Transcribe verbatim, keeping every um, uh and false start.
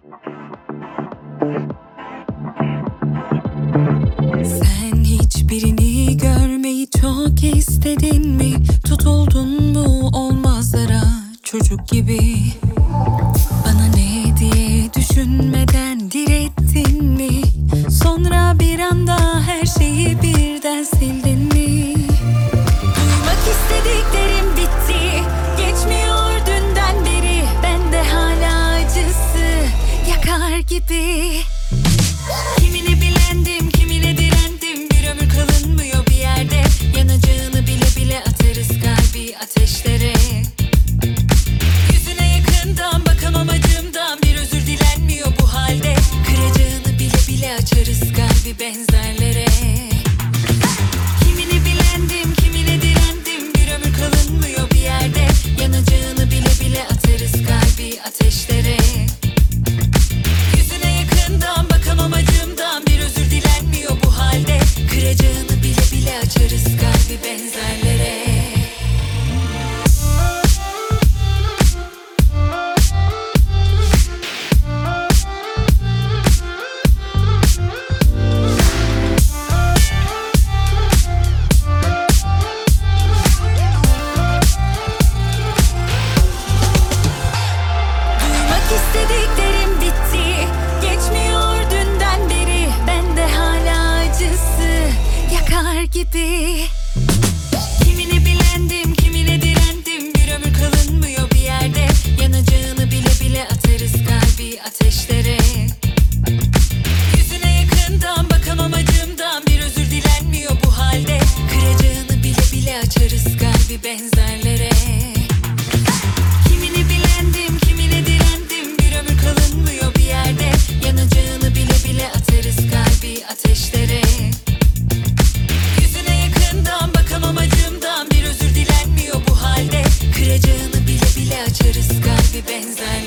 Sen hiçbirini görmeyi çok istedin mi? Tutuldun mu olmazlara çocuk gibi? Bana ne diye düşünmeden direttin mi? Sonra bir anda her şeyi birden sildin mi? Duymak istediklerim bitti, geçmiyor dünden beri. Bende hala acısı yakar gibi. Kimine bilendim, kimine direndim. Bir ömür kalınmıyor bir yerde. Yanacağını bile bile atarız kalbi ateşlere. Yüzüne yakından bakamam acımdan. Bir özür dilenmiyor bu halde. Kıracağını bile bile açarız kalbi benzerlere. Kimine bilendim, kimine direndim. Bir ömür kalınmıyor bir yerde. Yanacağını bile bile atarız kalbi ateşlere. Yüzüne yakından bakamam acımdan. Bir özür dilenmiyor bu halde. Kıracağını bile bile açarız kalbi benzerlere. Duymak istediklerim bitti, geçmiyor dünden beri. Bende hala acısı yakar gibi. Kimine bilendim, kimine direndim. Bir ömür kalınmıyor bir yerde. Yanacağını bile bile atarız kalbi ateşlere. Yüzüne yakından bakamam acımdan. Bir özür dilenmiyor bu halde. Kıracağını bile bile açarız kalbi benzerlere. Kimine bilendim, kimine direndim. Bir ömür kalınmıyor bir yerde. Yanacağını bile bile atarız kalbi ateşlere. Yüzüne yakından bakamam acımdan. Bir özür dilenmiyor bu halde. Kıracağını bile bile açarız kalbi benzer.